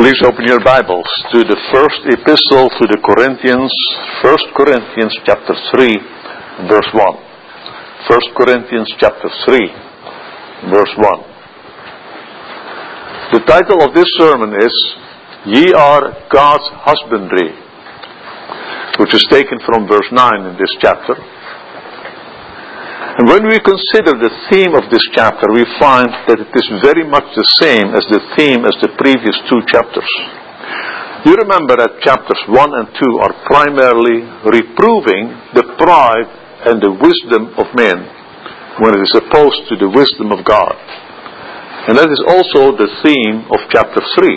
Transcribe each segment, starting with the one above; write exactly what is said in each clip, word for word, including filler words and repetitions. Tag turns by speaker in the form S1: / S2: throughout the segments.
S1: Please open your Bibles to the first epistle to the Corinthians, First Corinthians chapter three, verse one. First Corinthians chapter three, verse one. The title of this sermon is, Ye are God's Husbandry, which is taken from verse nine in this chapter. And when we consider the theme of this chapter, we find that it is very much the same as the theme as the previous two chapters. You remember that chapters one and two are primarily reproving the pride and the wisdom of men when it is opposed to the wisdom of God. And that is also the theme of chapter three.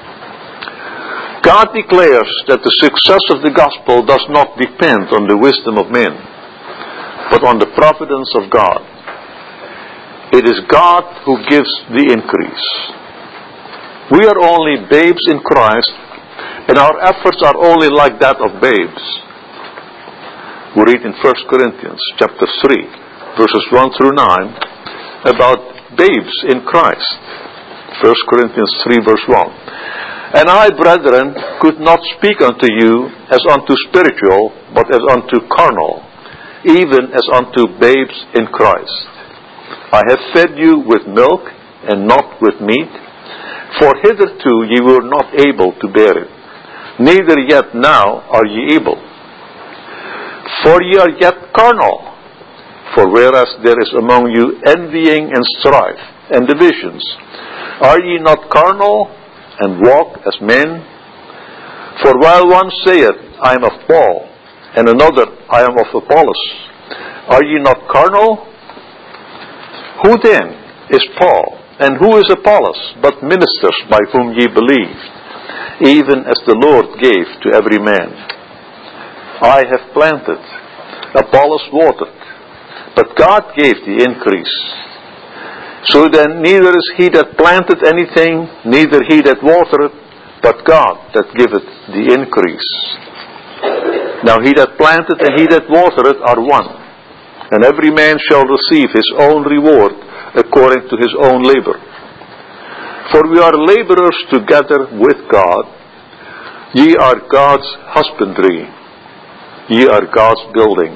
S1: God declares that the success of the gospel does not depend on the wisdom of men, but on the providence of God. It is God who gives the increase. We are only babes in Christ, and our efforts are only like that of babes. We read in First Corinthians chapter three, verses one through nine, about babes in Christ. First Corinthians three, verse one. And I, brethren, could not speak unto you as unto spiritual, but as unto carnal, even as unto babes in Christ. I have fed you with milk, and not with meat, for hitherto ye were not able to bear it, neither yet now are ye able. For ye are yet carnal. For whereas there is among you envying and strife, and divisions, are ye not carnal, and walk as men? For while one saith, I am of Paul, and another, I am of Apollos, are ye not carnal? Who then is Paul, and who is Apollos, but ministers by whom ye believed, even as the Lord gave to every man? I have planted, Apollos watered, but God gave the increase. So then neither is he that planted anything, neither he that watereth, but God that giveth the increase. Now he that planteth and he that watereth are one, and every man shall receive his own reward according to his own labor. For we are laborers together with God. Ye are God's husbandry. Ye are God's building.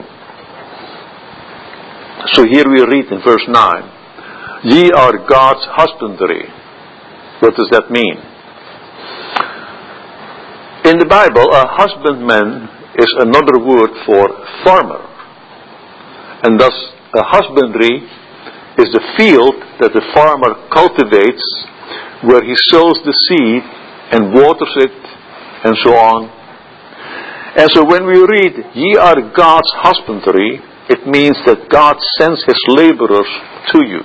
S1: So here we read in verse nine, Ye are God's husbandry. What does that mean? In the Bible, a husbandman is another word for farmer. And thus, a husbandry is the field that the farmer cultivates, where he sows the seed and waters it, and so on. And so when we read, Ye are God's husbandry, it means that God sends His laborers to you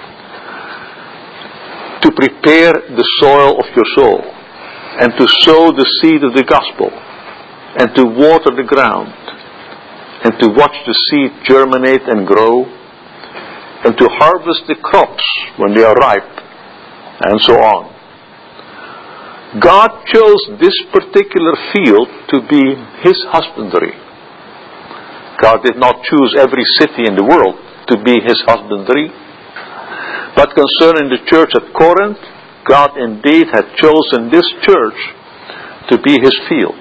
S1: to prepare the soil of your soul, and to sow the seed of the gospel, and to water the ground, and to watch the seed germinate and grow, and to harvest the crops when they are ripe, and so on. God chose this particular field to be His husbandry. God did not choose every city in the world to be His husbandry. But concerning the church at Corinth, God indeed had chosen this church to be His field.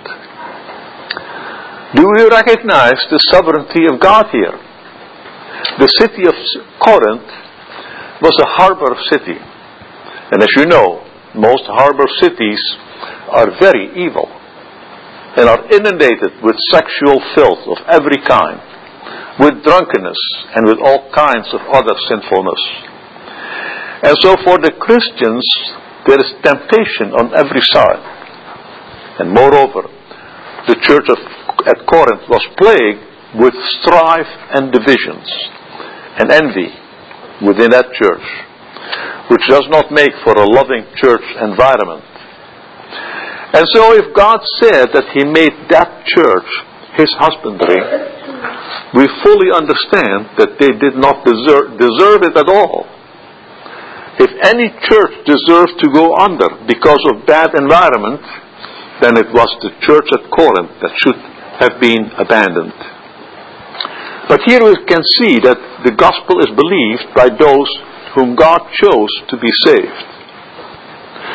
S1: Do we recognize the sovereignty of God here? The city of Corinth was a harbor city. And as you know, most harbor cities are very evil and are inundated with sexual filth of every kind, with drunkenness, and with all kinds of other sinfulness. And so for the Christians, there is temptation on every side. And moreover, the church of at Corinth was plagued with strife and divisions and envy within that church, which does not make for a loving church environment. And so if God said that He made that church His husbandry, we fully understand that they did not deserve, deserve it at all. If any church deserved to go under because of bad environment, then it was the church at Corinth that should have been abandoned. But here we can see that the gospel is believed by those whom God chose to be saved.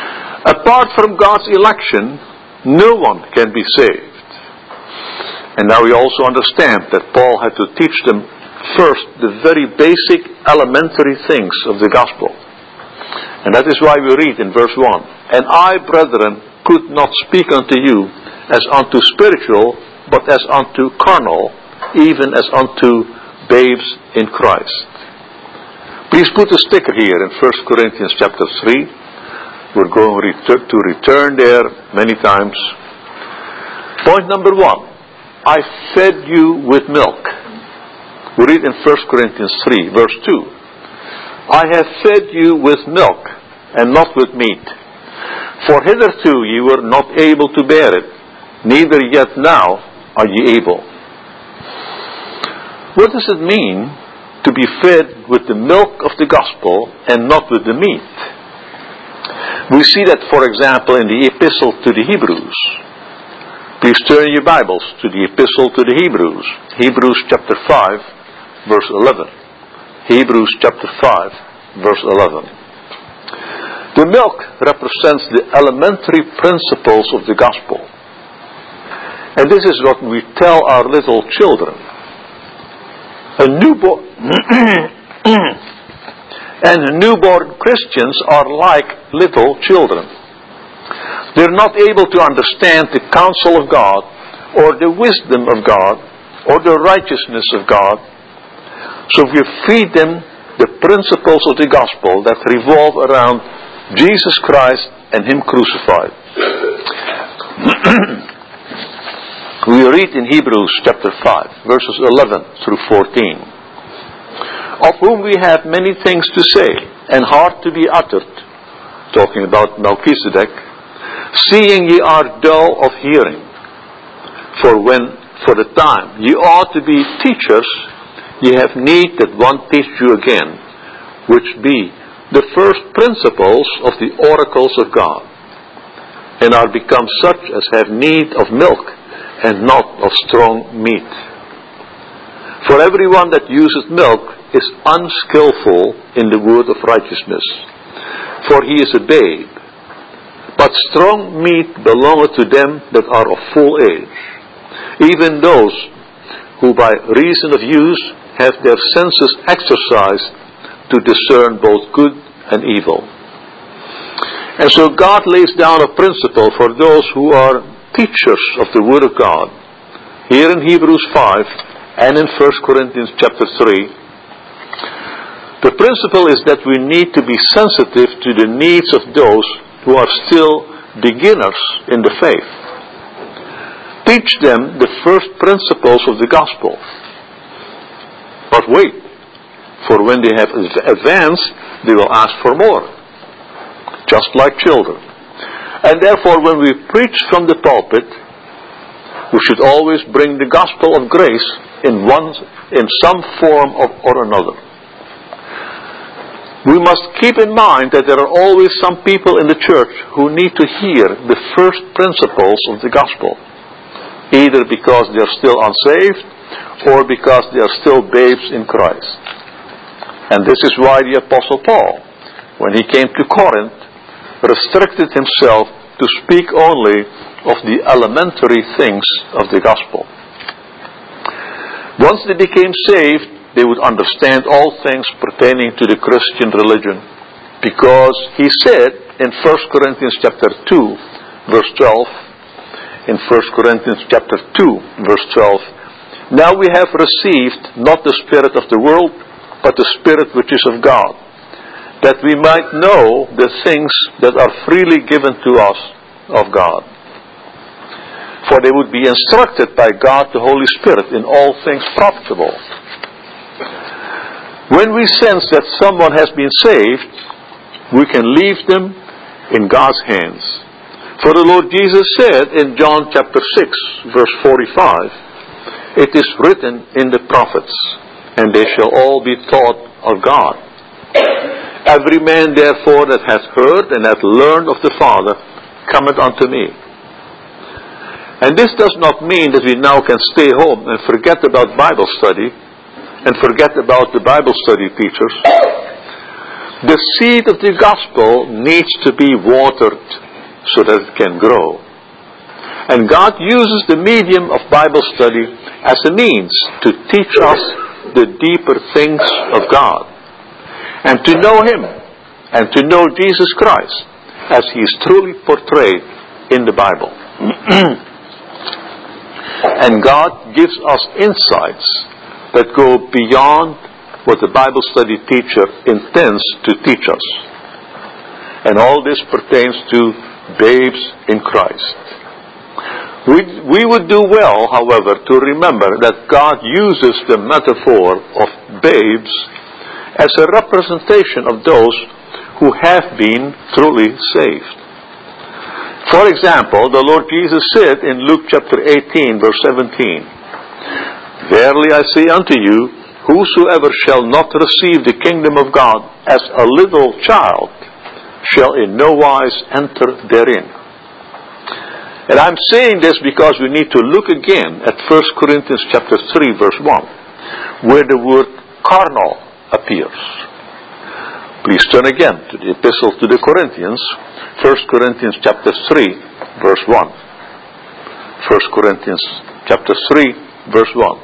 S1: Apart from God's election, no one can be saved. And now we also understand that Paul had to teach them first the very basic elementary things of the gospel. And that is why we read in verse one, "And I, brethren, could not speak unto you as unto spiritual, but as unto carnal, even as unto babes in Christ." Please put a sticker here in First Corinthians chapter three. We're going to return there many times. Point number one, I fed you with milk. We read in First Corinthians three, verse two. I have fed you with milk, and not with meat. For hitherto ye were not able to bear it, neither yet now are ye able. What does it mean to be fed with the milk of the gospel and not with the meat? We see that, for example, in the epistle to the Hebrews. Please turn your Bibles to the epistle to the Hebrews. Hebrews chapter five, verse eleven. Hebrews chapter five, verse eleven. The milk represents the elementary principles of the gospel. And this is what we tell our little children. A newborn and newborn Christians are like little children. They're not able to understand the counsel of God, or the wisdom of God, or the righteousness of God. So we feed them the principles of the gospel that revolve around Jesus Christ and Him crucified. We read in Hebrews chapter five, verses eleven through fourteen. Of whom we have many things to say, and hard to be uttered, talking about Melchizedek, seeing ye are dull of hearing. For when, for the time, ye ought to be teachers, ye have need that one teach you again, which be the first principles of the oracles of God, and are become such as have need of milk, and not of strong meat. For everyone that useth milk is unskillful in the word of righteousness, for he is a babe. But strong meat belongeth to them that are of full age, even those who by reason of use have their senses exercised to discern both good and evil. And so God lays down a principle for those who are teachers of the Word of God, here in Hebrews five and in First Corinthians chapter three. The principle is that we need to be sensitive to the needs of those who are still beginners in the faith. Teach them the first principles of the gospel. But wait, for when they have advanced, they will ask for more, just like children. And therefore, when we preach from the pulpit, we should always bring the gospel of grace in one, in some form of, or another. We must keep in mind that there are always some people in the church who need to hear the first principles of the gospel, either because they are still unsaved or because they are still babes in Christ. And this is why the Apostle Paul, when he came to Corinth, restricted himself to speak only of the elementary things of the gospel. Once they became saved, they would understand all things pertaining to the Christian religion, because he said in First Corinthians chapter two, verse twelve, in First Corinthians chapter two, verse twelve, now we have received not the spirit of the world, but the Spirit which is of God, that we might know the things that are freely given to us of God. For they would be instructed by God the Holy Spirit in all things profitable. When we sense that someone has been saved, we can leave them in God's hands. For the Lord Jesus said in John chapter six, verse forty-five, it is written in the prophets, and they shall all be taught of God. Every man therefore that hath heard and hath learned of the Father cometh unto me. And this does not mean that we now can stay home and forget about Bible study and forget about the Bible study teachers. The seed of the gospel needs to be watered so that it can grow. And God uses the medium of Bible study as a means to teach us the deeper things of God, and to know Him, and to know Jesus Christ as He is truly portrayed in the Bible. And God gives us insights that go beyond what the Bible study teacher intends to teach us. And all this pertains to babes in Christ. We, we would do well, however, to remember that God uses the metaphor of babes as a representation of those who have been truly saved. For example, the Lord Jesus said in Luke chapter eighteen, verse seventeen, "Verily I say unto you, whosoever shall not receive the kingdom of God as a little child shall in no wise enter therein." And I'm saying this because we need to look again at First Corinthians chapter three, verse one, where the word carnal appears. Please turn again to the epistle to the Corinthians, First Corinthians chapter three, verse one. First Corinthians chapter three, verse one.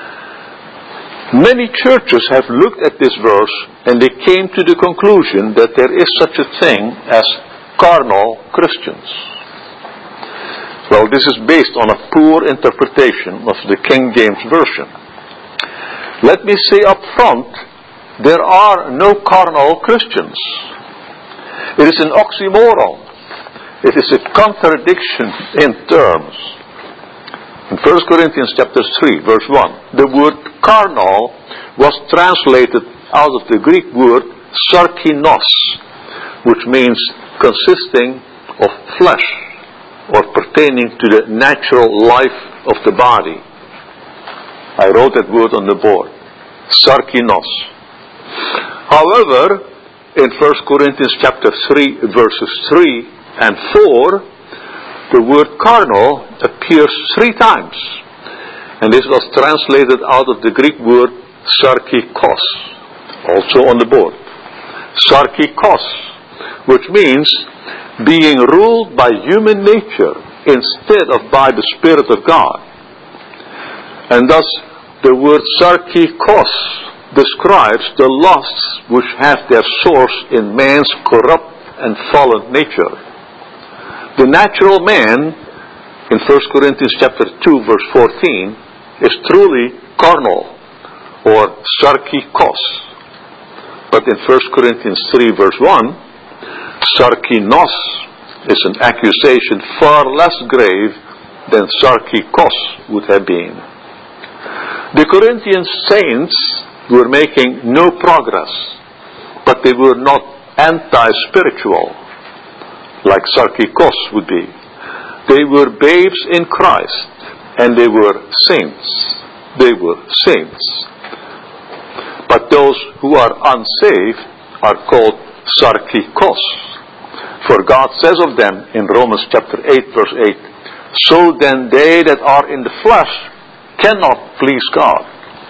S1: Many churches have looked at this verse and they came to the conclusion that there is such a thing as carnal Christians. Well, this is based on a poor interpretation of the King James Version. Let me say up front, there are no carnal Christians. It is an oxymoron. It is a contradiction in terms. In First Corinthians chapter three, verse one, the word carnal was translated out of the Greek word sarkinos, which means consisting of flesh or pertaining to the natural life of the body. I wrote that word on the board. Sarkinos. However, in First Corinthians chapter three, verses three and four, the word carnal appears three times. And this was translated out of the Greek word sarkikos, also on the board. Sarkikos, which means being ruled by human nature instead of by the Spirit of God. And thus, the word sarkikos describes the lusts which have their source in man's corrupt and fallen nature. The natural man, in First Corinthians chapter two, verse fourteen, is truly carnal, or sarkikos. But in First Corinthians three, verse one, sarkinos is an accusation far less grave than sarkikos would have been. The Corinthian saints were making no progress, but they were not anti-spiritual, like sarkikos would be. They were babes in Christ, and they were saints. They were saints. But those who are unsaved are called sarkikos. For God says of them in Romans chapter eight, verse eight, "So then they that are in the flesh cannot please God."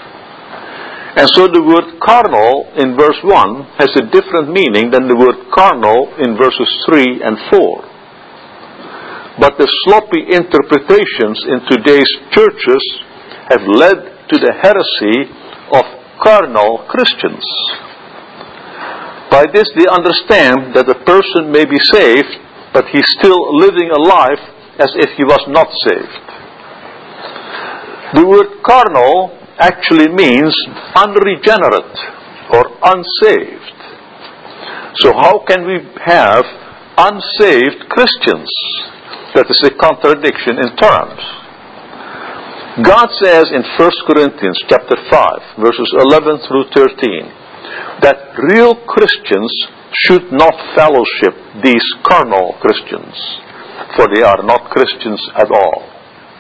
S1: And so the word carnal in verse one has a different meaning than the word carnal in verses three and four. But the sloppy interpretations in today's churches have led to the heresy of carnal Christians. By this they understand that a person may be saved, but he's still living a life as if he was not saved. The word carnal actually means unregenerate or unsaved. So how can we have unsaved Christians? That is a contradiction in terms. God says in First Corinthians chapter five, verses eleven through thirteen, that real Christians should not fellowship these carnal Christians, for they are not Christians at all.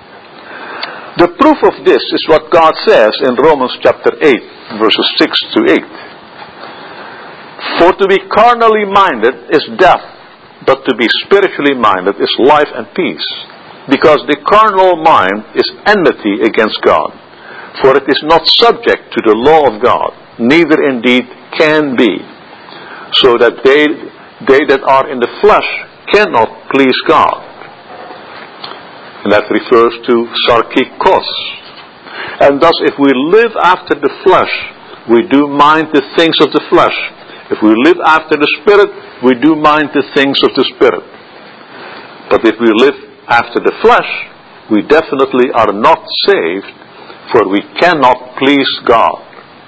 S1: The proof of this is what God says in Romans chapter eight, verses six to eight. "For to be carnally minded is death, but to be spiritually minded is life and peace. Because the carnal mind is enmity against God, for it is not subject to the law of God, neither indeed can be. So that they, they that are in the flesh cannot please God. And that refers to sarkikos. And thus, if we live after the flesh, we do mind the things of the flesh. If we live after the Spirit, we do mind the things of the Spirit. But if we live after the flesh, we definitely are not saved, for we cannot please God.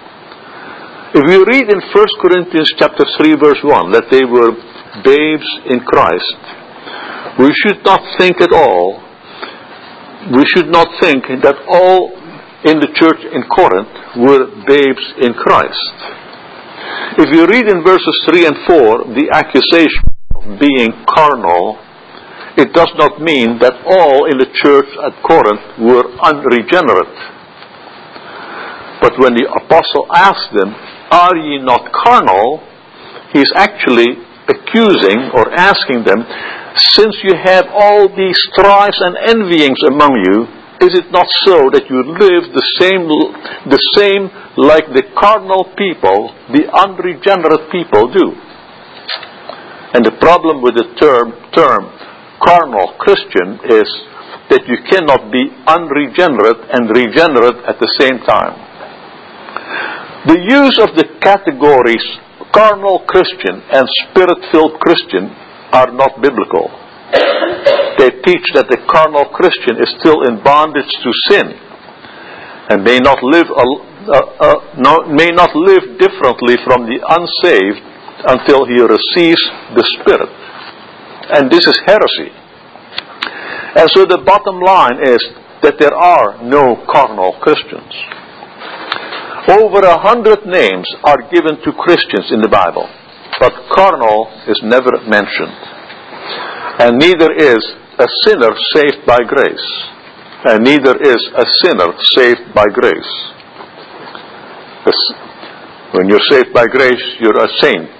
S1: If we read in First Corinthians chapter three verse one that they were babes in Christ, we should not think at all, we should not think that all in the church in Corinth were babes in Christ. If you read in verses three and four the accusation of being carnal, it does not mean that all in the church at Corinth were unregenerate. But when the apostle asked them, "Are ye not carnal?" he is actually accusing or asking them, since you have all these strifes and envyings among you, is it not so that you live the same, the same like the carnal people, the unregenerate people do? And the problem with the term, term carnal Christian is that you cannot be unregenerate and regenerate at the same time. The use of the categories carnal Christian and Spirit-filled Christian are not biblical. They teach that the carnal Christian is still in bondage to sin and may not live a, uh, uh, no, may not live differently from the unsaved until he receives the Spirit. And this is heresy. And so the bottom line is that there are no carnal Christians. Over a hundred names are given to Christians in the Bible, but carnal is never mentioned. And neither is a sinner saved by grace. And neither is a sinner saved by grace. When you're saved by grace, you're a saint.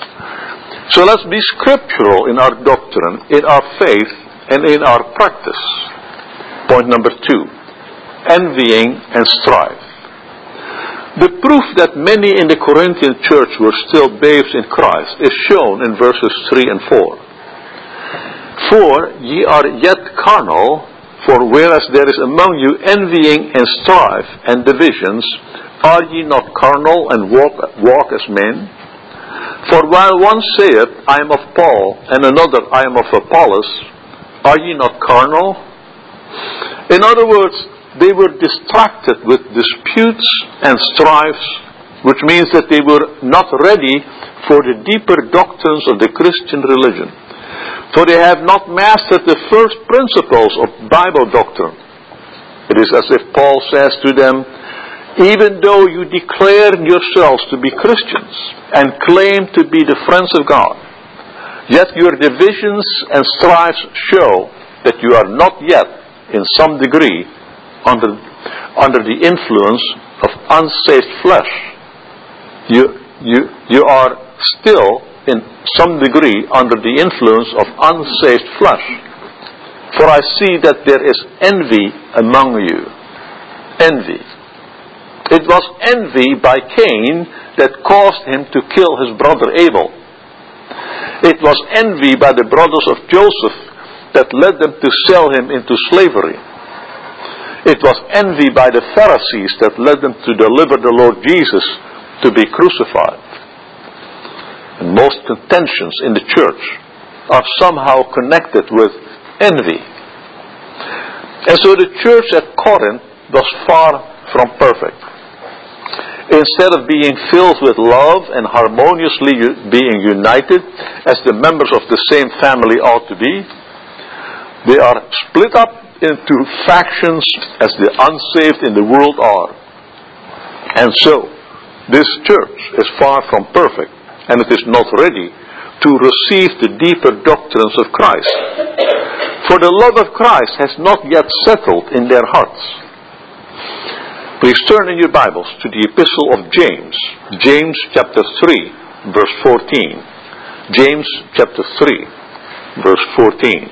S1: So let's be scriptural in our doctrine, in our faith, and in our practice. Point number two, envying and strife. The proof that many in the Corinthian church were still babes in Christ is shown in verses three and four. For ye are yet carnal, for whereas there is among you envying and strife and divisions, are ye not carnal and walk, walk as men? For while one saith, I am of Paul, and another, I am of Apollos, are ye not carnal? In other words, they were distracted with disputes and strifes, which means that they were not ready for the deeper doctrines of the Christian religion. For they have not mastered the first principles of Bible doctrine. It is as if Paul says to them, even though you declare yourselves to be Christians and claim to be the friends of God, yet your divisions and strifes show that you are not yet, in some degree, under, under the influence of unsaved flesh. You, you, you are still, in some degree, under the influence of unsaved flesh. For I see that there is envy among you. Envy. It was envy by Cain that caused him to kill his brother Abel. It was envy by the brothers of Joseph that led them to sell him into slavery. It was envy by the Pharisees that led them to deliver the Lord Jesus to be crucified. And most contentions in the church are somehow connected with envy. And so the church at Corinth was far from perfect. Instead of being filled with love and harmoniously being united as the members of the same family ought to be, they are split up into factions as the unsaved in the world are. And so, this church is far from perfect, and it is not ready to receive the deeper doctrines of Christ. For the love of Christ has not yet settled in their hearts. Please turn in your Bibles to the Epistle of James, James chapter three, verse fourteen. James chapter three, verse fourteen.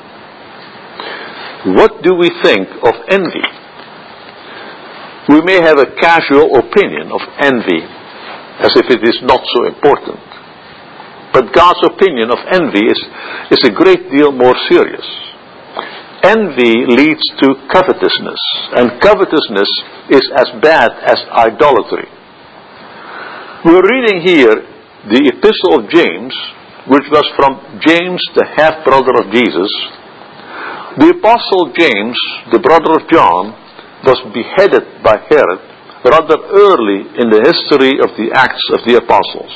S1: What do we think of envy? We may have a casual opinion of envy, as if it is not so important. But God's opinion of envy is, is a great deal more serious. Envy leads to covetousness, and covetousness is as bad as idolatry. We're reading here the epistle of James, which was from James, the half-brother of Jesus. The apostle James, the brother of John, was beheaded by Herod rather early in the history of the Acts of the Apostles.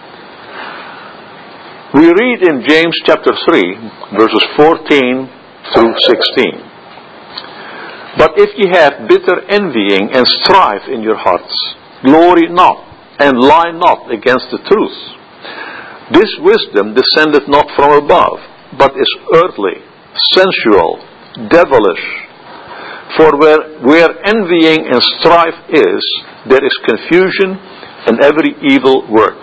S1: We read in James chapter three, verses fourteen through sixteen. But if ye have bitter envying and strife in your hearts, glory not, and lie not against the truth. This wisdom descendeth not from above, but is earthly, sensual, devilish. For where, where envying and strife is, there is confusion and every evil work.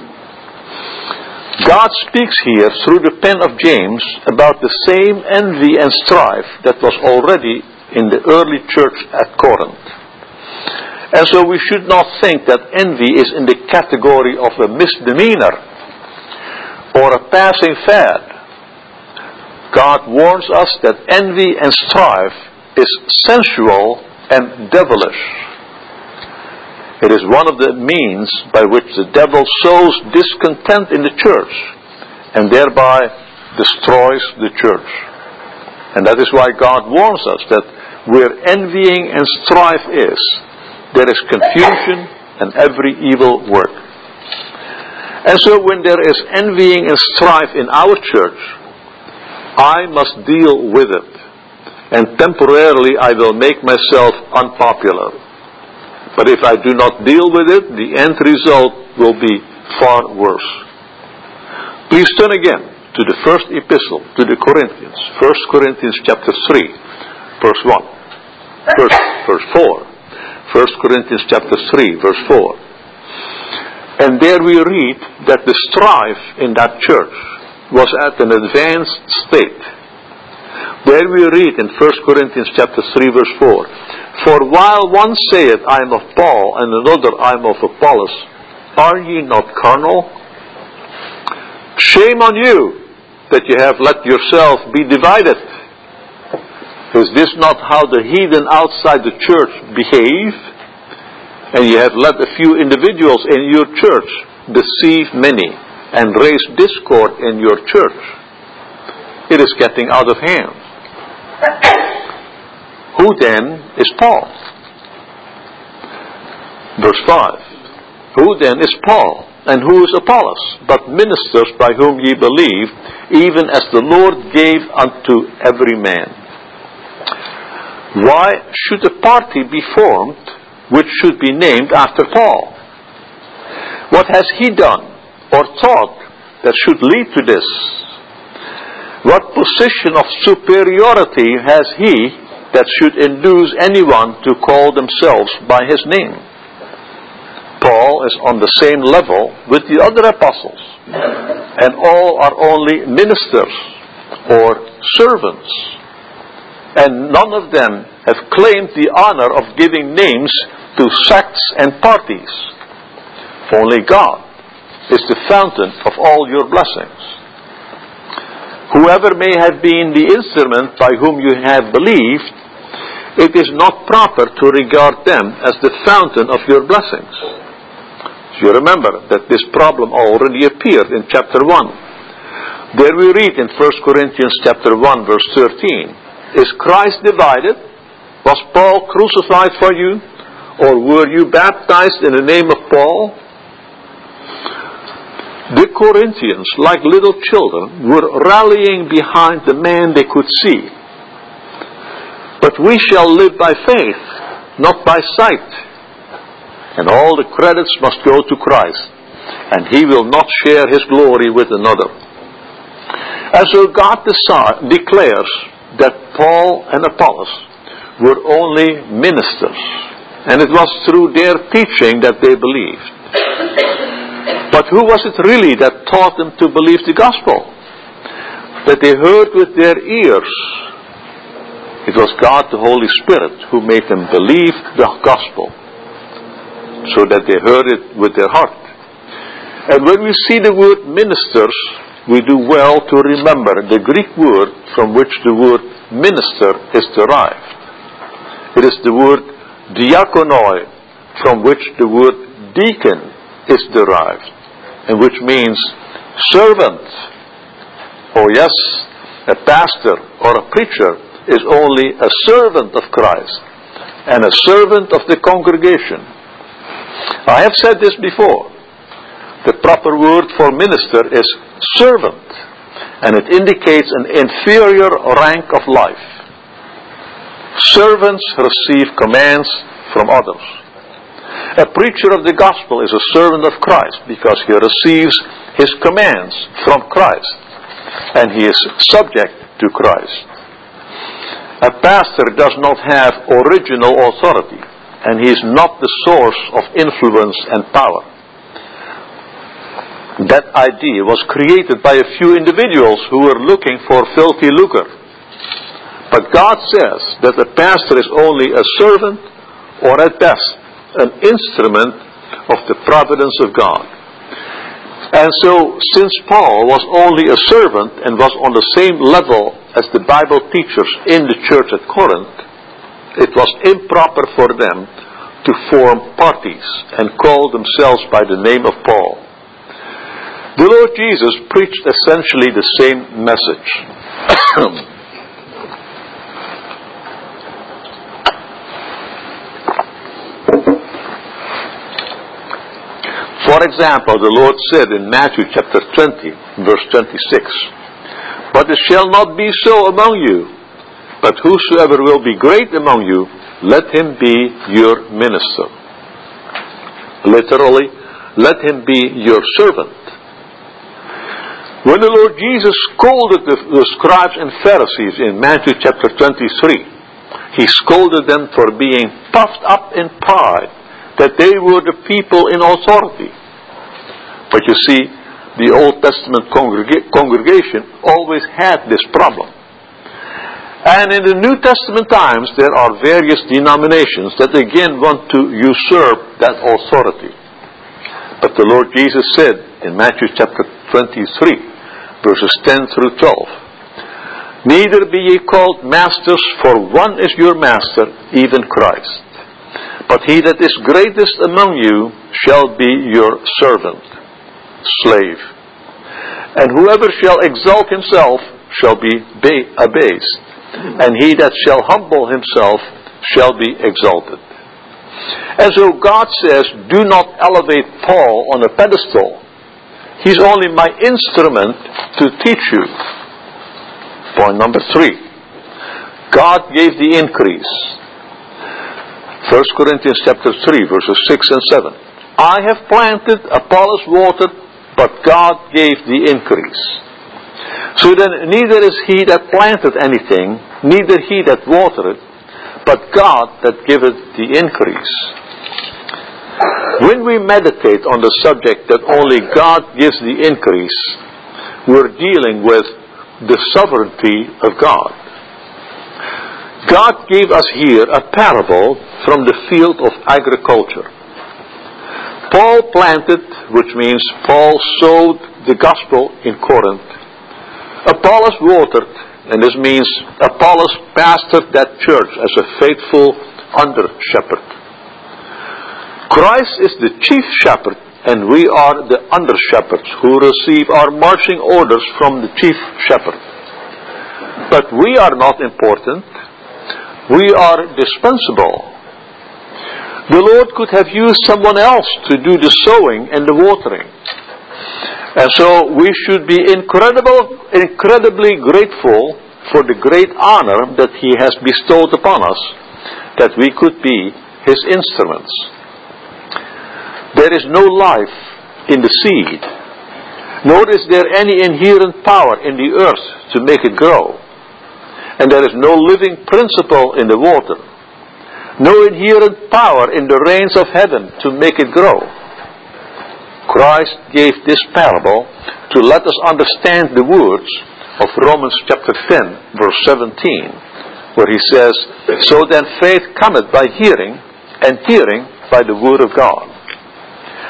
S1: God speaks here through the pen of James about the same envy and strife that was already in the early church at Corinth. And so we should not think that envy is in the category of a misdemeanor or a passing fad. God warns us that envy and strife is sensual and devilish. It is one of the means by which the devil sows discontent in the church and thereby destroys the church. And that is why God warns us that where envying and strife is, there is confusion and every evil work. And so when there is envying and strife in our church, I must deal with it. And temporarily I will make myself unpopular. But if I do not deal with it, the end result will be far worse. Please turn again to the first epistle to the Corinthians. First Corinthians chapter three, verse one. Verse, verse four. First Corinthians chapter three, verse four. And there we read that the strife in that church was at an advanced state. There we read in First Corinthians chapter three, verse four. For while one saith, I am of Paul, and another, I am of Apollos, are ye not carnal? Shame on you that you have let yourself be divided. Is this not how the heathen outside the church behave? And you have let a few individuals in your church deceive many and raise discord in your church. It is getting out of hand. Who then is Paul? Verse five. Who then is Paul? And who is Apollos? But ministers by whom ye believe, even as the Lord gave unto every man. Why should a party be formed which should be named after Paul? What has he done or taught that should lead to this? What position of superiority has he that should induce anyone to call themselves by his name? Paul is on the same level with the other apostles, and all are only ministers or servants, and none of them have claimed the honor of giving names to sects and parties. Only God is the fountain of all your blessings. Whoever may have been the instrument by whom you have believed, it is not proper to regard them as the fountain of your blessings. So you remember that this problem already appeared in chapter one. There we read in First Corinthians chapter one, verse thirteen. Is Christ divided? Was Paul crucified for you? Or were you baptized in the name of Paul? The Corinthians, like little children, were rallying behind the man they could see. But we shall live by faith, not by sight. And all the credits must go to Christ, and he will not share his glory with another. And so God deci- declares that Paul and Apollos were only ministers, and it was through their teaching that they believed. But who was it really that taught them to believe the gospel? That they heard with their ears. It was God, the Holy Spirit, who made them believe the gospel, so that they heard it with their heart. And when we see the word ministers, we do well to remember the Greek word from which the word minister is derived. It is the word diakonoi, from which the word deacon is derived, and which means servant. Oh yes, a pastor or a preacher is only a servant of Christ and a servant of the congregation. I have said this before. The proper word for minister is servant, and it indicates an inferior rank of life. Servants receive commands from others. A preacher of the gospel is a servant of Christ because he receives his commands from Christ, and he is subject to Christ. A pastor does not have original authority, and he is not the source of influence and power. That idea was created by a few individuals who were looking for filthy lucre. But God says that a pastor is only a servant, or at best, an instrument of the providence of God. And so, since Paul was only a servant and was on the same level as the Bible teachers in the church at Corinth, it was improper for them to form parties and call themselves by the name of Paul. The Lord Jesus preached essentially the same message. For example, the Lord said in Matthew chapter twenty, verse twenty-six, "But it shall not be so among you, but whosoever will be great among you, let him be your minister." Literally, let him be your servant. When the Lord Jesus scolded the, the scribes and Pharisees in Matthew chapter twenty-three, he scolded them for being puffed up in pride, that they were the people in authority. But you see, the Old Testament congreg- congregation always had this problem. And in the New Testament times, there are various denominations that again want to usurp that authority. But the Lord Jesus said in Matthew chapter twenty-three, verses ten through twelve, "Neither be ye called masters, for one is your master, even Christ. But he that is greatest among you shall be your servant, slave. And whoever shall exalt himself shall be abased, and he that shall humble himself shall be exalted." And so God says, do not elevate Paul on a pedestal. He's only my instrument to teach you. Point number three. God gave the increase. First Corinthians chapter three, verses six and seven. "I have planted, Apollos watered, but God gave the increase. So then neither is he that planted anything, neither he that watered, but God that giveth the increase." When we meditate on the subject that only God gives the increase, we're dealing with the sovereignty of God. God gave us here a parable from the field of agriculture. Paul planted, which means Paul sowed the gospel in Corinth. Apollos watered, and this means Apollos pastored that church as a faithful under-shepherd. Christ is the chief shepherd, and we are the under-shepherds who receive our marching orders from the chief shepherd. But we are not important. We are dispensable. The Lord could have used someone else to do the sowing and the watering. And so we should be incredible, incredibly grateful for the great honor that He has bestowed upon us, that we could be His instruments. There is no life in the seed, nor is there any inherent power in the earth to make it grow. And there is no living principle in the water, no inherent power in the rains of heaven to make it grow. Christ gave this parable to let us understand the words of Romans chapter ten, verse seventeen, where he says, "So then faith cometh by hearing, and hearing by the word of God."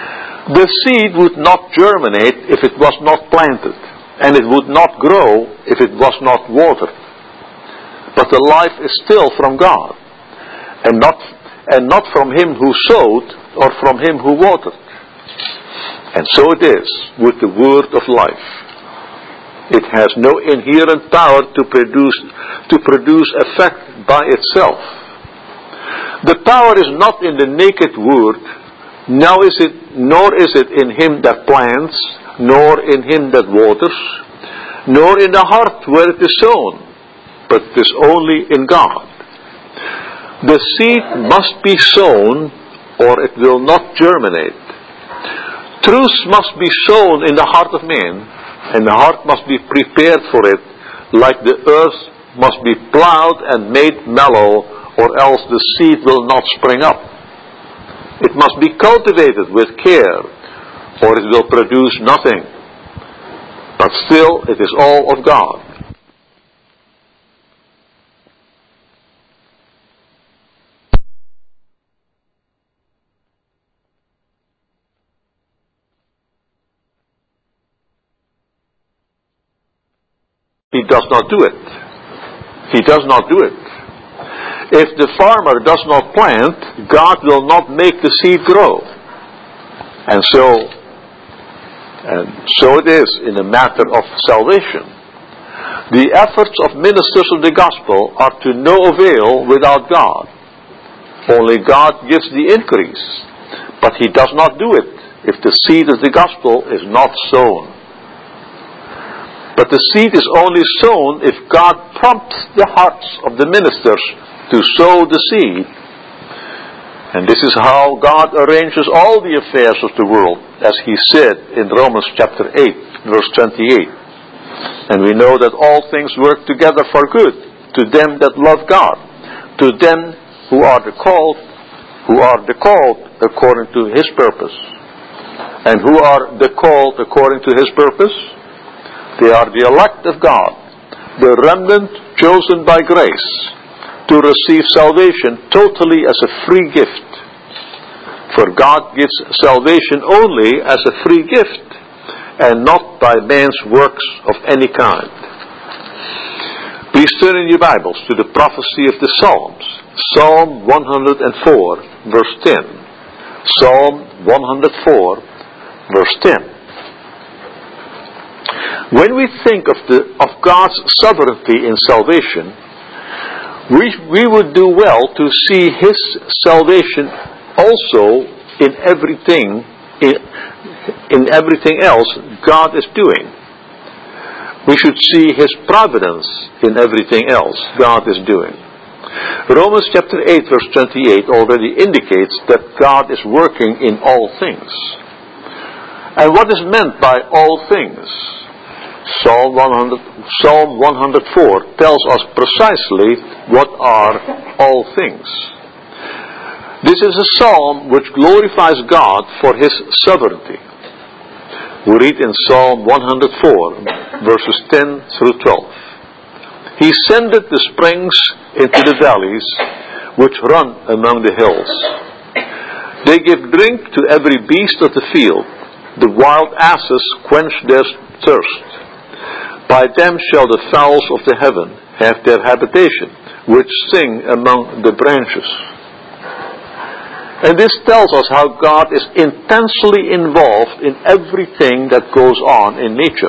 S1: The seed would not germinate if it was not planted, and it would not grow if it was not watered. But the life is still from God, and not and not from him who sowed or from him who watered. And so it is with the word of life. It has no inherent power to produce to produce effect by itself. The power is not in the naked word, nor is it nor is it in him that plants, nor in him that waters, nor in the heart where it is sown, but it is only in God. The seed must be sown, or it will not germinate. Truth must be sown in the heart of man, and the heart must be prepared for it, like the earth must be plowed and made mellow, or else the seed will not spring up. It must be cultivated with care, or it will produce nothing. But still, it is all of God. He does not do it. He does not do it. If the farmer does not plant, God will not make the seed grow. And so, and so it is in the matter of salvation. The efforts of ministers of the gospel are to no avail without God. Only God gives the increase, but He does not do it if the seed of the gospel is not sown. But the seed is only sown if God prompts the hearts of the ministers to sow the seed. And this is how God arranges all the affairs of the world, as He said in Romans chapter eight, verse twenty-eight. And we know that all things work together for good to them that love God, to them who are the called, who are the called according to His purpose. And who are the called according to His purpose? They are the elect of God, the remnant chosen by grace to receive salvation totally as a free gift. For God gives salvation only as a free gift, and not by man's works of any kind. Please turn in your Bibles to the prophecy of the Psalms. Psalm one hundred four, verse ten. Psalm one hundred four, verse ten. When we think of the of God's sovereignty in salvation, we we would do well to see His salvation also in everything in, in everything else God is doing. We should see His providence in everything else God is doing. Romans chapter eight verse twenty-eight already indicates that God is working in all things. And what is meant by all things? Psalm one hundred, Psalm one hundred four tells us precisely what are all things. This is a psalm which glorifies God for His sovereignty. We read in Psalm one hundred four, verses ten through twelve. He sendeth the springs into the valleys, which run among the hills. They give drink to every beast of the field. The wild asses quench their thirst. By them shall the fowls of the heaven have their habitation, which sing among the branches. And this tells us how God is intensely involved in everything that goes on in nature.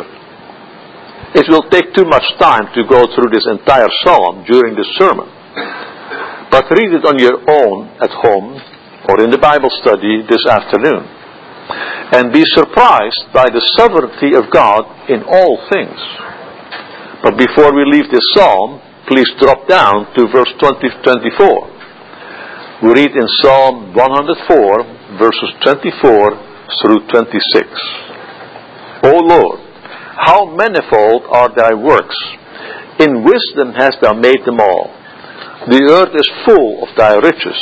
S1: It will take too much time to go through this entire psalm during this sermon. But read it on your own at home or in the Bible study this afternoon. And be surprised by the sovereignty of God in all things. But before we leave this psalm, please drop down to verse twenty to twenty-four. We read in Psalm one hundred four, verses twenty-four through twenty-six. O Lord, how manifold are thy works! In wisdom hast thou made them all. The earth is full of thy riches.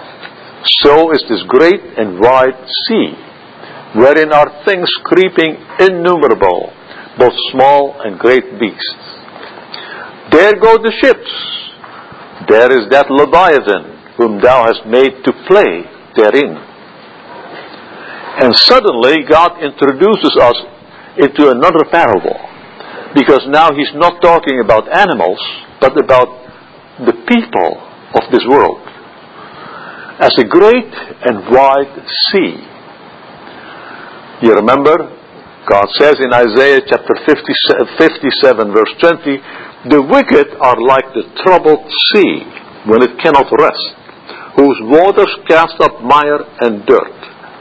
S1: So is this great and wide sea, wherein are things creeping innumerable, both small and great beasts. There go the ships. There is that Leviathan, whom thou hast made to play therein. And suddenly God introduces us into another parable. Because now he's not talking about animals, but about the people of this world. As a great and wide sea. You remember, God says in Isaiah chapter fifty-seven verse twenty, the wicked are like the troubled sea when it cannot rest, whose waters cast up mire and dirt.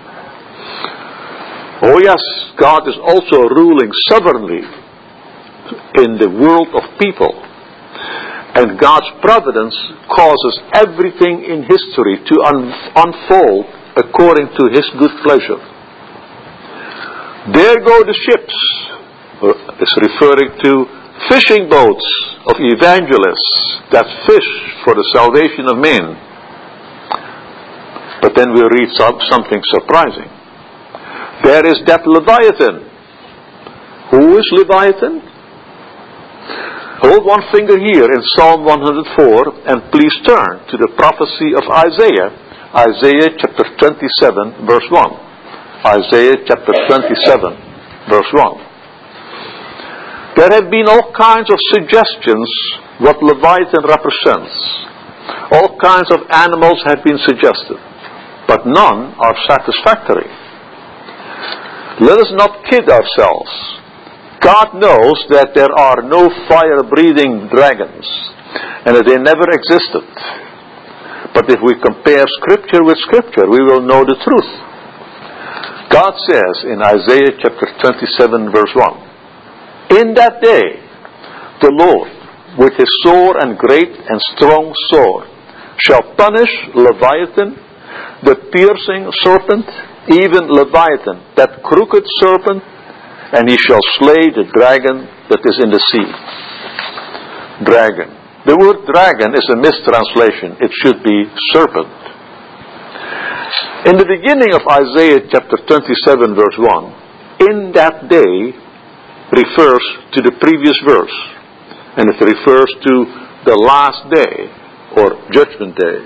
S1: Oh yes, God is also ruling sovereignly in the world of people. And God's providence causes everything in history to un- unfold according to His good pleasure. There go the ships. It's referring to fishing boats of evangelists that fish for the salvation of men. But then we read some, something surprising. There is that Leviathan. Who is Leviathan? Hold one finger here in Psalm one hundred four and please turn to the prophecy of Isaiah. Isaiah chapter twenty-seven verse one. Isaiah chapter twenty-seven verse one. There have been all kinds of suggestions what Leviathan represents. All kinds of animals have been suggested, but none are satisfactory. Let us not kid ourselves. God knows that there are no fire-breathing dragons and that they never existed. But if we compare Scripture with Scripture, we will know the truth. God says in Isaiah chapter twenty-seven verse one, in that day the Lord with His sore and great and strong sword shall punish Leviathan, the piercing serpent, even Leviathan, that crooked serpent, and he shall slay the dragon that is in the sea. Dragon. The word dragon is a mistranslation. It should be serpent. In the beginning of Isaiah chapter twenty-seven verse one, in that day refers to the previous verse. And it refers to the last day or judgment day.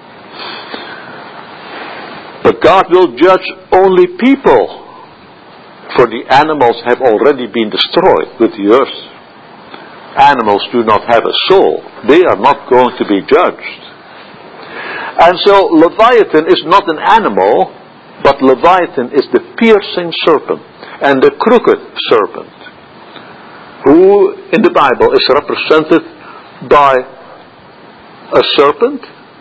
S1: But God will judge only people, for the animals have already been destroyed with the earth. Animals do not have a soul. They are not going to be judged. And so Leviathan is not an animal, but Leviathan is the piercing serpent and the crooked serpent, who in the Bible is represented by a serpent,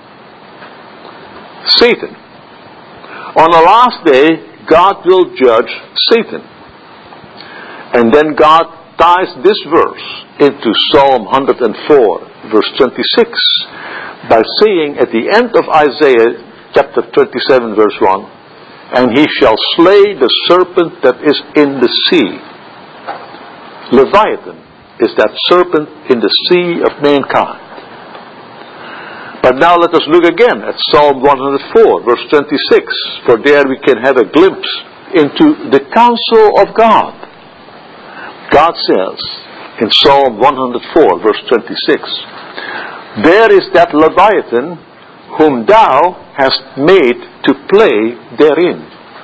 S1: Satan. On the last day, God will judge Satan. And then God ties this verse into Psalm one hundred four, verse twenty-six, by saying at the end of Isaiah chapter twenty-seven, verse one, and he shall slay the serpent that is in the sea. Leviathan is that serpent in the sea of mankind. But now let us look again at Psalm one hundred four, verse twenty-six, for there we can have a glimpse into the counsel of God. God says in Psalm one hundred four, verse twenty-six, there is that Leviathan whom thou hast made to play therein.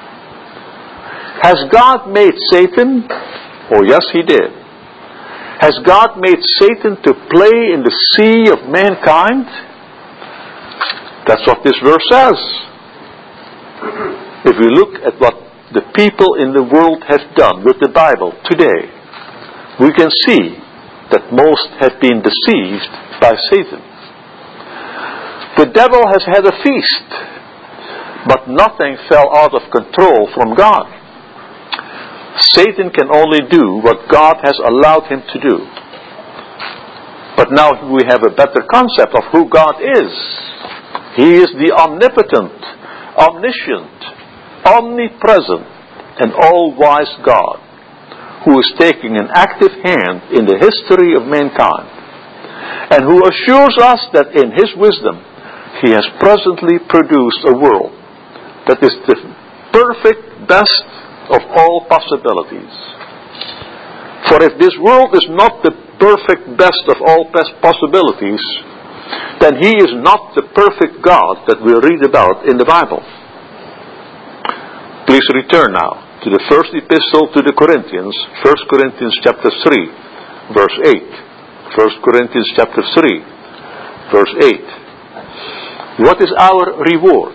S1: Has God made Satan? Oh yes, He did. Has God made Satan to play in the sea of mankind? That's what this verse says. If we look at what the people in the world have done with the Bible today, we can see that most have been deceived by Satan. The devil has had a feast, but nothing fell out of control from God. Satan can only do what God has allowed him to do. But now we have a better concept of who God is. He is the omnipotent, omniscient, omnipresent, and all-wise God, who is taking an active hand in the history of mankind, and who assures us that in His wisdom He has presently produced a world that is the perfect best of all possibilities. For if this world is not the perfect best of all best possibilities, then He is not the perfect God that we read about in the Bible. Please return now to the first epistle to the Corinthians, First Corinthians chapter three, verse eight. First Corinthians chapter three, verse eight. What is our reward?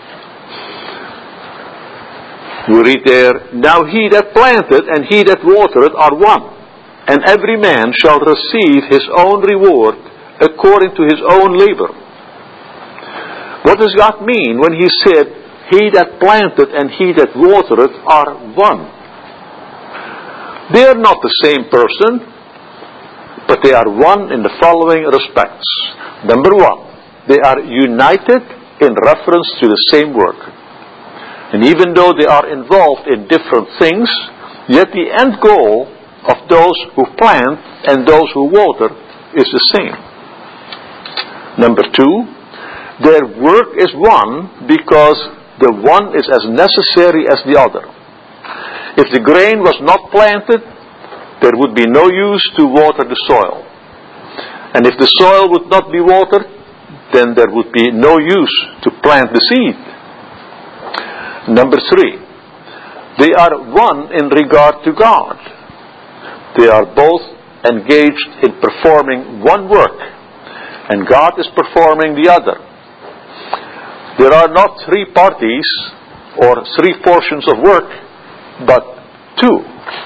S1: We read there, "Now he that planted and he that watered are one, and every man shall receive his own reward according to his own labor." What does God mean when he said, "He that planted and he that watered are one"? They are not the same person, but they are one in the following respects. Number one, they are united in reference to the same work. And even though they are involved in different things, yet the end goal of those who plant and those who water is the same. Number two, their work is one because the one is as necessary as the other. If the grain was not planted, there would be no use to water the soil. And if the soil would not be watered, then there would be no use to plant the seed. Number three, they are one in regard to God. They are both engaged in performing one work, and God is performing the other. There are not three parties or three portions of work, but two.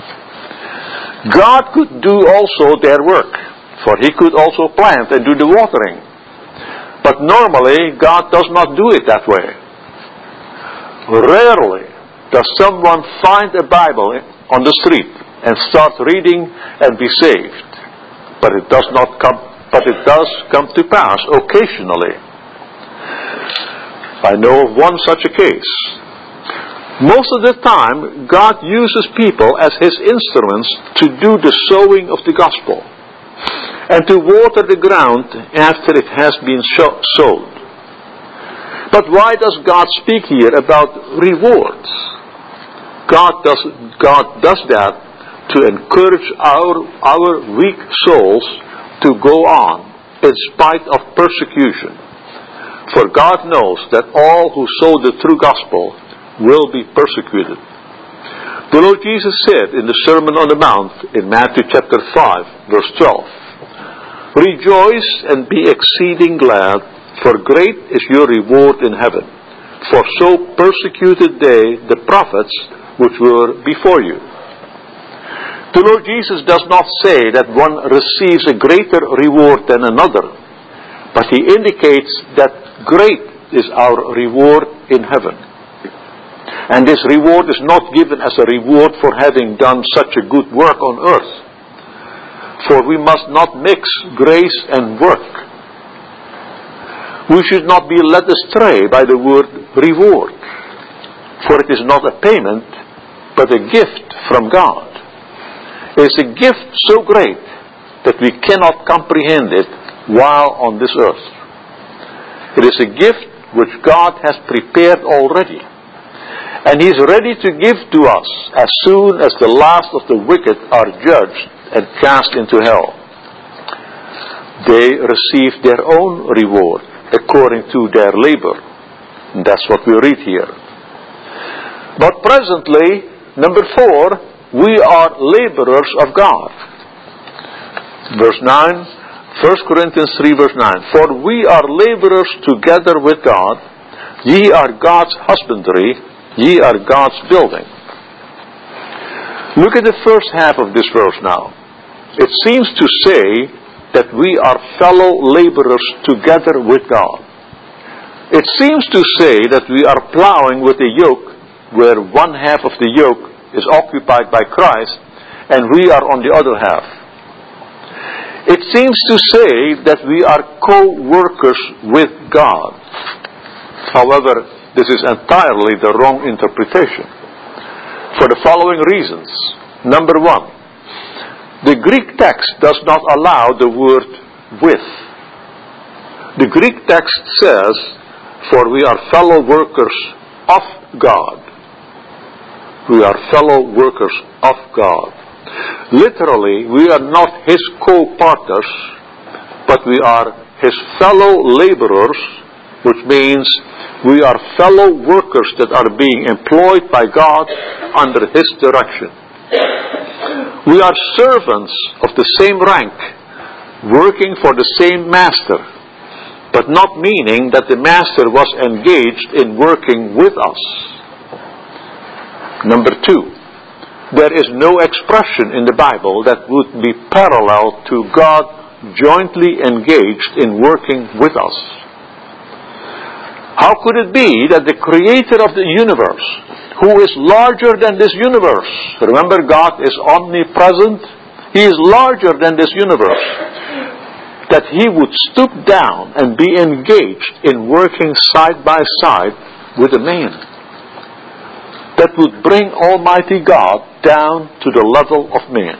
S1: God could do also their work, for He could also plant and do the watering. But normally, God does not do it that way. Rarely does someone find a Bible on the street and start reading and be saved. But it does not come, but it does come to pass occasionally. I know of one such a case. Most of the time, God uses people as His instruments to do the sowing of the gospel and to water the ground after it has been sowed. But why does God speak here about rewards? God does, God does that to encourage our, our weak souls to go on in spite of persecution. For God knows that all who sow the true gospel will be persecuted. The Lord Jesus said in the Sermon on the Mount in Matthew chapter five, verse twelve, "Rejoice and be exceeding glad, for great is your reward in heaven. For so persecuted they the prophets which were before you." The Lord Jesus does not say that one receives a greater reward than another, but He indicates that great is our reward in heaven. And this reward is not given as a reward for having done such a good work on earth. For we must not mix grace and work. We should not be led astray by the word reward, for it is not a payment, but a gift from God. It is a gift so great that we cannot comprehend it while on this earth. It is a gift which God has prepared already, and He is ready to give to us as soon as the last of the wicked are judged and cast into hell. They receive their own reward according to their labor. And that's what we read here. But presently, number four, we are laborers of God. Verse nine, First Corinthians three, verse nine. "For we are laborers together with God. Ye are God's husbandry, ye are God's building." Look at the first half of this verse now. It seems to say that we are fellow laborers together with God. It seems to say that we are plowing with a yoke where one half of the yoke is occupied by Christ and we are on the other half. It seems to say that we are co-workers with God. However, this is entirely the wrong interpretation, for the following reasons. Number one, the Greek text does not allow the word with. The Greek text says, "For we are fellow workers of God." We are fellow workers of God. Literally, we are not His co-partners, but we are His fellow laborers which means we are fellow workers that are being employed by God under His direction. We are servants of the same rank, working for the same master, but not meaning that the master was engaged in working with us. Number two, there is no expression in the Bible that would be parallel to God jointly engaged in working with us. How could it be that the creator of the universe, who is larger than this universe, remember God is omnipresent, He is larger than this universe, that He would stoop down and be engaged in working side by side with a man, that would bring Almighty God down to the level of man.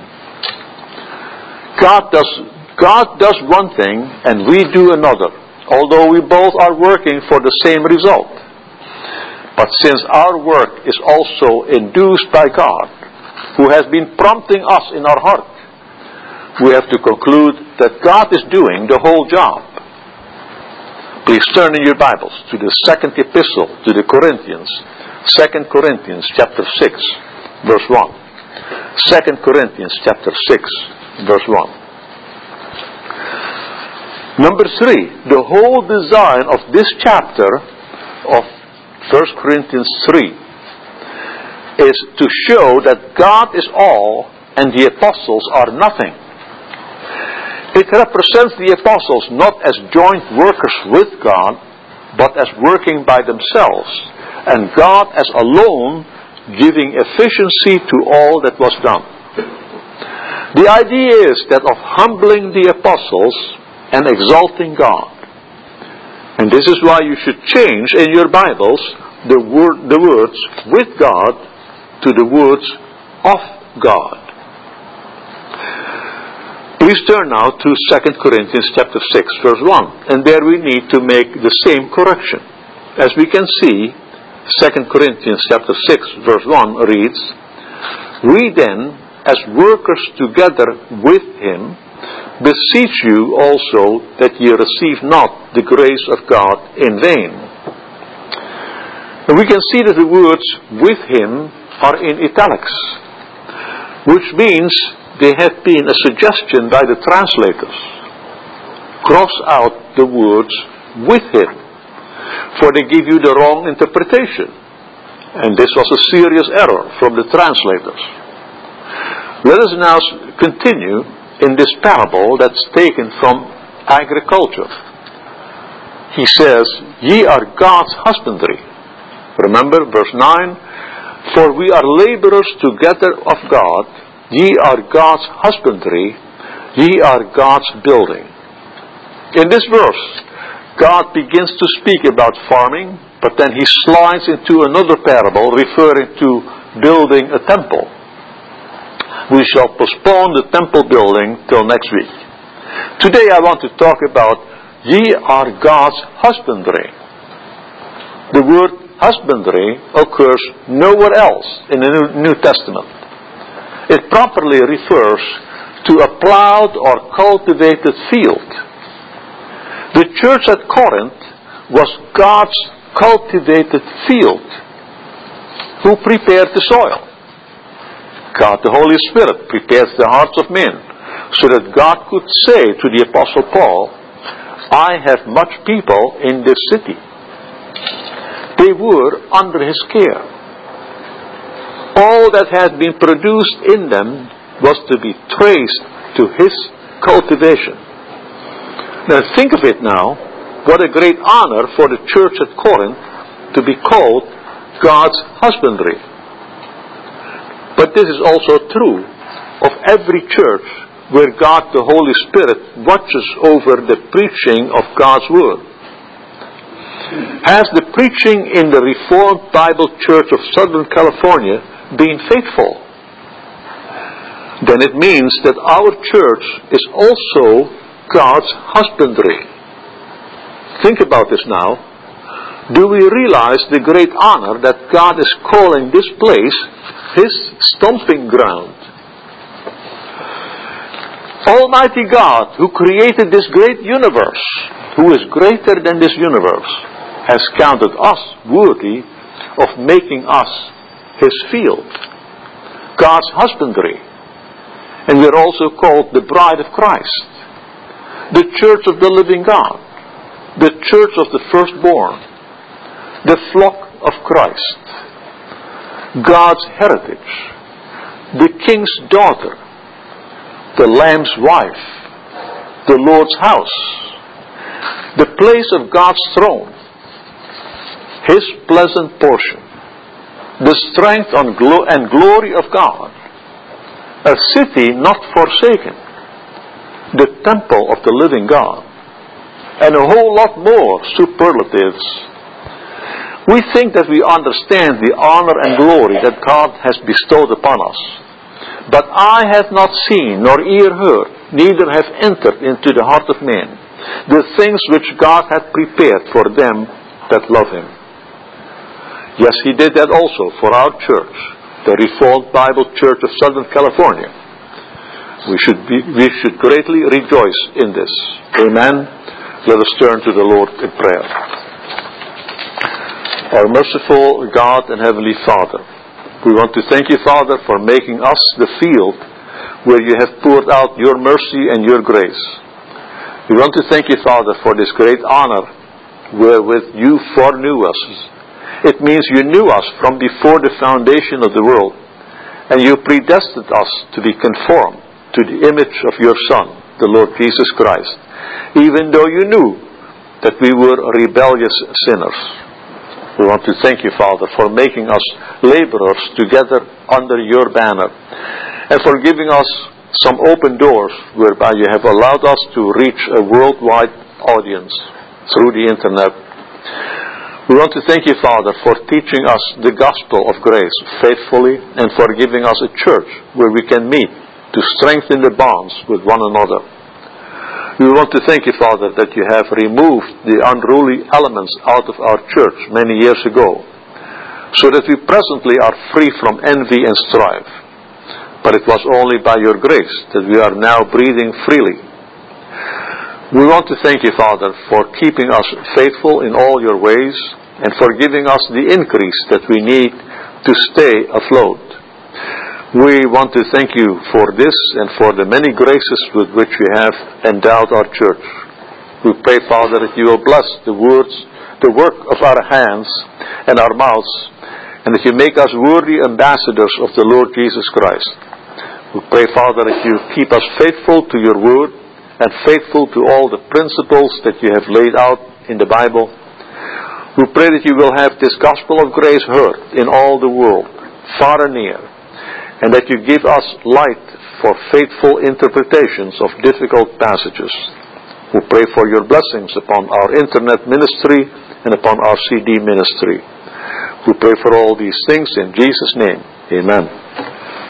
S1: God does, God does one thing and we do another, although we both are working for the same result. But since our work is also induced by God, who has been prompting us in our heart, we have to conclude that God is doing the whole job. Please turn in your Bibles to the second epistle to the Corinthians, Second Corinthians chapter six, verse one. Second Corinthians chapter six, verse one. Number three, the whole design of this chapter of First Corinthians three is to show that God is all and the apostles are nothing. It represents the apostles not as joint workers with God, but as working by themselves, and God as alone giving efficiency to all that was done. The idea is that of humbling the apostles and exalting God. And this is why you should change in your Bibles the word, the words with God to the words of God. Please turn now to Second Corinthians chapter six, verse one. And there we need to make the same correction. As we can see, Second Corinthians chapter six, verse one reads, "We then, as workers together with Him, beseech you also that ye receive not the grace of God in vain." And we can see that the words "with Him" are in italics, which means they have been a suggestion by the translators. Cross out the words "with Him," for they give you the wrong interpretation. And this was a serious error from the translators. Let us now continue in this parable that's taken from agriculture. He says, "Ye are God's husbandry." Remember verse nine, "For we are laborers together of God, ye are God's husbandry, ye are God's building." In this verse, God begins to speak about farming, but then He slides into another parable referring to building a temple. We shall postpone the temple building till next week. Today I want to talk about ye are God's husbandry. The word husbandry occurs nowhere else in the New Testament. It properly refers to a plowed or cultivated field. The church at Corinth was God's cultivated field. Who prepared the soil? God, the Holy Spirit, prepares the hearts of men, so that God could say to the Apostle Paul, "I have much people in this city." They were under His care. All that had been produced in them was to be traced to His cultivation. Now think of it now, what a great honor for the church at Corinth to be called God's husbandry. But this is also true of every church where God the Holy Spirit watches over the preaching of God's Word. Has the preaching in the Reformed Bible Church of Southern California been faithful? Then it means that our church is also God's husbandry. Think about this now. Do we realize the great honor that God is calling this place His stomping ground? Almighty God, who created this great universe, who is greater than this universe, has counted us worthy of making us His field, God's husbandry. And we are also called the bride of Christ, the church of the living God, the church of the firstborn, the flock of Christ, God's heritage, the king's daughter, the Lamb's wife, the Lord's house, the place of God's throne, His pleasant portion, the strength and glory of God, a city not forsaken, the temple of the living God, and a whole lot more superlatives. We think that we understand the honor and glory that God has bestowed upon us. But eye hath not seen, nor ear heard, neither have entered into the heart of man, the things which God hath prepared for them that love Him. Yes, He did that also for our church, the Reformed Bible Church of Southern California. We should be, we should greatly rejoice in this. Amen. Let us turn to the Lord in prayer. Our merciful God and Heavenly Father, we want to thank You, Father, for making us the field where You have poured out Your mercy and Your grace. We want to thank You, Father, for this great honor wherewith You foreknew us. It means You knew us from before the foundation of the world, and You predestined us to be conformed to the image of Your Son, the Lord Jesus Christ, even though You knew that we were rebellious sinners. We want to thank You, Father, for making us laborers together under Your banner, and for giving us some open doors whereby You have allowed us to reach a worldwide audience through the internet. We want to thank You, Father, for teaching us the gospel of grace faithfully, and for giving us a church where we can meet to strengthen the bonds with one another. We want to thank You, Father, that You have removed the unruly elements out of our church many years ago, so that we presently are free from envy and strife. But it was only by Your grace that we are now breathing freely. We want to thank You, Father, for keeping us faithful in all Your ways, and for giving us the increase that we need to stay afloat. We want to thank You for this and for the many graces with which You have endowed our church. We pray, Father, that You will bless the words, the work of our hands and our mouths, and that You make us worthy ambassadors of the Lord Jesus Christ. We pray, Father, that You keep us faithful to Your word and faithful to all the principles that You have laid out in the Bible. We pray that You will have this gospel of grace heard in all the world, far and near, and that You give us light for faithful interpretations of difficult passages. We pray for Your blessings upon our internet ministry and upon our C D ministry. We pray for all these things in Jesus' name. Amen.